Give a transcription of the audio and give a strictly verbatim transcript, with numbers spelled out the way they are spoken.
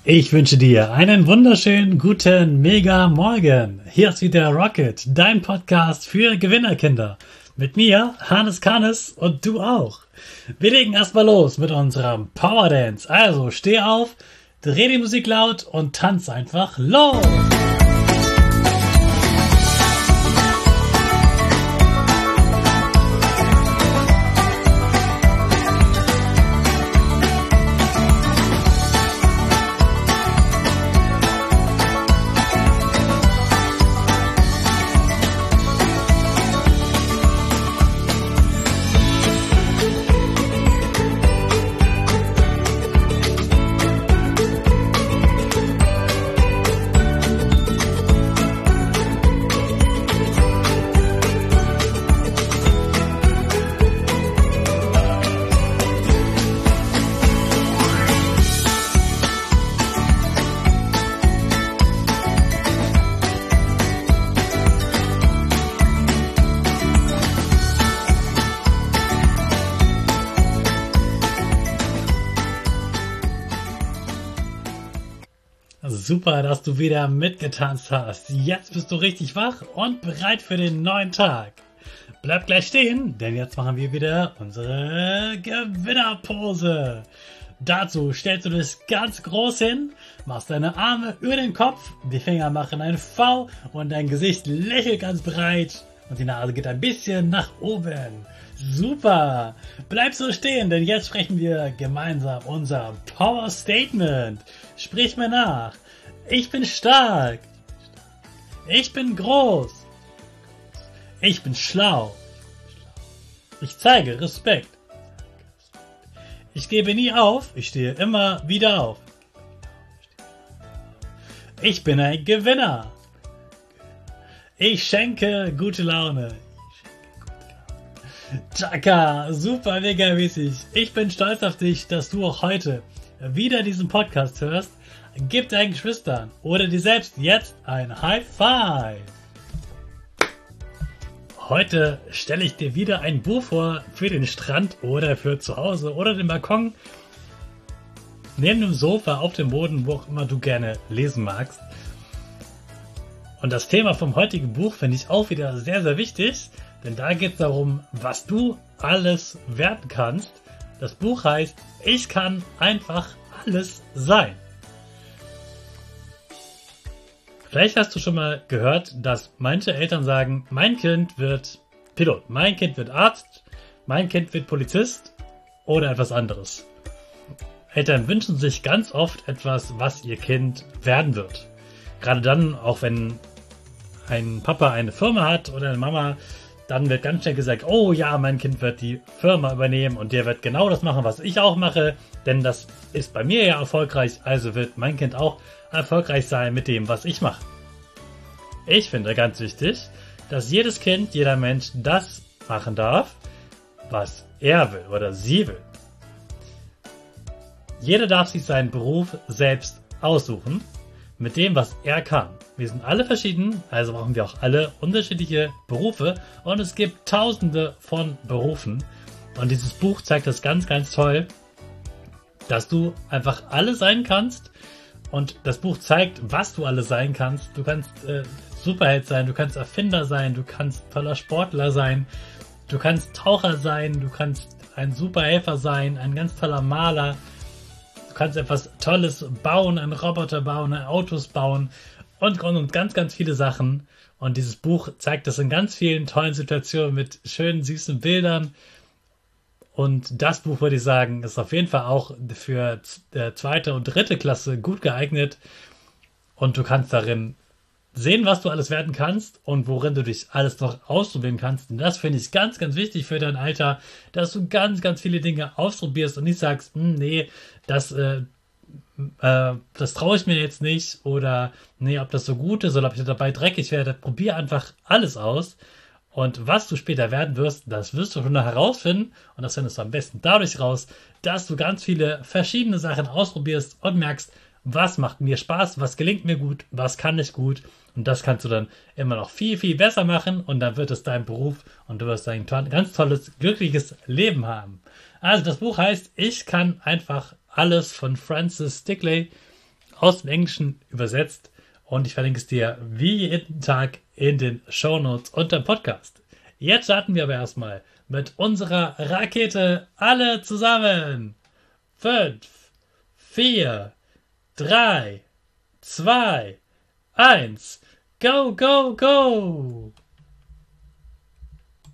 Ich wünsche dir einen wunderschönen guten Mega Morgen. Hier ist wieder Rocket, dein Podcast für Gewinnerkinder. Mit mir, Hannes Kannes, und du auch. Wir legen erstmal los mit unserem Power Dance. Also steh auf, dreh die Musik laut und tanz einfach los. Super, dass du wieder mitgetanzt hast. Jetzt bist du richtig wach und bereit für den neuen Tag. Bleib gleich stehen, denn jetzt machen wir wieder unsere Gewinnerpose. Dazu stellst du dich ganz groß hin, machst deine Arme über den Kopf, die Finger machen ein V und dein Gesicht lächelt ganz breit und die Nase geht ein bisschen nach oben. Super! Bleib so stehen, denn jetzt sprechen wir gemeinsam unser Power Statement. Sprich mir nach. Ich bin stark. Ich bin groß. Ich bin schlau. Ich zeige Respekt. Ich gebe nie auf. Ich stehe immer wieder auf. Ich bin ein Gewinner. Ich schenke gute Laune. Chaka, super mega mäßig. Ich bin stolz auf dich, dass du auch heute wieder diesen Podcast hörst. Gib deinen Geschwistern oder dir selbst jetzt ein High Five. Heute stelle ich dir wieder ein Buch vor für den Strand oder für zu Hause oder den Balkon. Neben dem Sofa, auf dem Boden, wo auch immer du gerne lesen magst. Und das Thema vom heutigen Buch finde ich auch wieder sehr, sehr wichtig. Denn da geht es darum, was du alles werden kannst. Das Buch heißt, ich kann einfach alles sein. Vielleicht hast du schon mal gehört, dass manche Eltern sagen, mein Kind wird Pilot, mein Kind wird Arzt, mein Kind wird Polizist oder etwas anderes. Eltern wünschen sich ganz oft etwas, was ihr Kind werden wird. Gerade dann, auch wenn ein Papa eine Firma hat oder eine Mama, dann wird ganz schnell gesagt, oh ja, mein Kind wird die Firma übernehmen und der wird genau das machen, was ich auch mache, denn das ist bei mir ja erfolgreich, also wird mein Kind auch erfolgreich sein mit dem, was ich mache. Ich finde ganz wichtig, dass jedes Kind, jeder Mensch das machen darf, was er will oder sie will. Jeder darf sich seinen Beruf selbst aussuchen, mit dem, was er kann. Wir sind alle verschieden, also brauchen wir auch alle unterschiedliche Berufe und es gibt tausende von Berufen und dieses Buch zeigt das ganz, ganz toll, dass du einfach alle sein kannst und das Buch zeigt, was du alle sein kannst. Du kannst äh, Superheld sein, du kannst Erfinder sein, du kannst toller Sportler sein, du kannst Taucher sein, du kannst ein Superhelfer sein, ein ganz toller Maler, du kannst etwas Tolles bauen, einen Roboter bauen, Autos bauen und, und, und ganz, ganz viele Sachen. Und dieses Buch zeigt das in ganz vielen tollen Situationen mit schönen, süßen Bildern. Und das Buch, würde ich sagen, ist auf jeden Fall auch für äh, zweite und dritte Klasse gut geeignet. Und du kannst darin sehen, was du alles werden kannst und worin du dich alles noch ausprobieren kannst. Und das finde ich ganz, ganz wichtig für dein Alter, dass du ganz, ganz viele Dinge ausprobierst und nicht sagst, hm, nee, das, äh, äh, das traue ich mir jetzt nicht oder nee, ob das so gut ist oder ob ich dabei dreckig werde. Probier einfach alles aus. Und was du später werden wirst, das wirst du schon noch herausfinden. Und das findest du am besten dadurch raus, dass du ganz viele verschiedene Sachen ausprobierst und merkst, was macht mir Spaß, was gelingt mir gut, was kann ich gut. Und das kannst du dann immer noch viel, viel besser machen. Und dann wird es dein Beruf und du wirst ein to- ganz tolles, glückliches Leben haben. Also das Buch heißt, ich kann einfach alles von Francis Stickley. aus dem Englischen übersetzt und ich verlinke es dir wie jeden Tag in den Shownotes unter dem Podcast. Jetzt starten wir aber erstmal mit unserer Rakete alle zusammen. Fünf, vier, drei, zwei, eins, go, go, go!